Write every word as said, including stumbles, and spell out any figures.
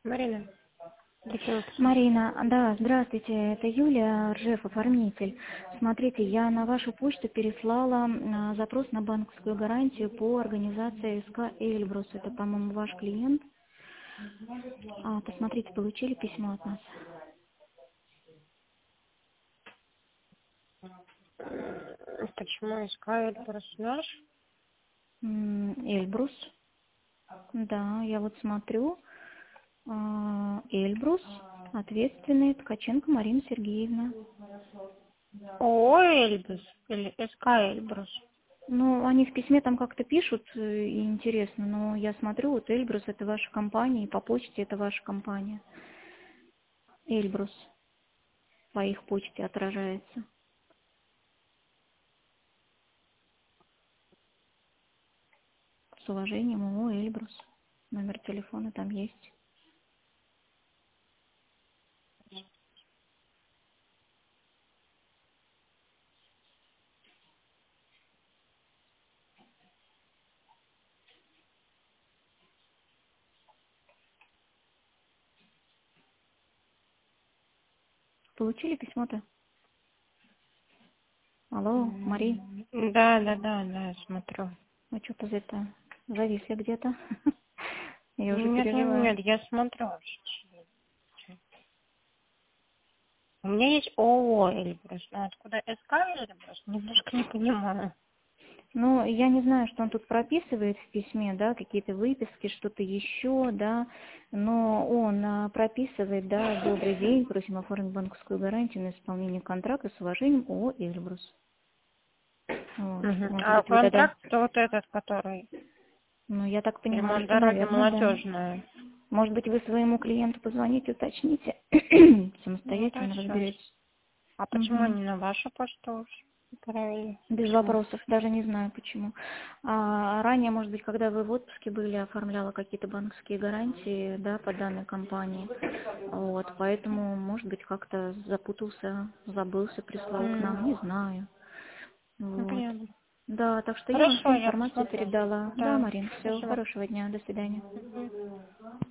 Марина, таким вот. Марина, да, здравствуйте, это Юлия, Ржев, оформитель. Смотрите, я на вашу почту переслала а, запрос на банковскую гарантию по организации СК «Эльбрус». Это, по-моему, ваш клиент. А, посмотрите, получили письмо от нас? М, Почему искали персонаж? М, «Эльбрус». Да, я вот смотрю. а, «Эльбрус», ответственный, Ткаченко Марина Сергеевна. ООО Эльбрус или СК Эльбрус? Ну, они в письме там как-то пишут, э, и интересно, но я смотрю, вот Эльбрус это ваша компания, и по почте это ваша компания. Эльбрус по их почте отражается. С уважением, ООО Эльбрус. Номер телефона там есть. Получили письмо-то? Алло, Мари, М, Да, да, да, да, я смотрю. вы что-то это зависли где-то? Я уже Нет, нет, переживаю. нет, я смотрю. У меня есть ООО Эльбрус, но откуда СК Эльбрус, немножко не понимаю. Ну, я не знаю, что он тут прописывает в письме, да, какие-то выписки, что-то еще, да, но он а, прописывает, да, добрый день, просим оформить банковскую гарантию на исполнение контракта с уважением ООО «Эльбрус». Вот, Мгм. может А быть, вы тогда, контракт это вот этот, который ну, я так понимаю, ремонт что, дороги наверное, да. молодежная. Может быть, вы своему клиенту позвоните, уточните, Ну да, самостоятельно сейчас. разберетесь. А почему Мгм. они на вашу почту отправили? Без Почему? вопросов, даже не знаю почему. А ранее, может быть, когда вы в отпуске были, оформляла какие-то банковские гарантии, да, по данной компании. Вот, поэтому, может быть, как-то запутался, забылся, прислал к нам, М, не знаю. Ну, Вот. понятно. Да, так что я вам всю Хорошо, я информацию посмотрю. передала. Да, Да, Марин, всего спасибо. хорошего дня, до свидания. Мгм.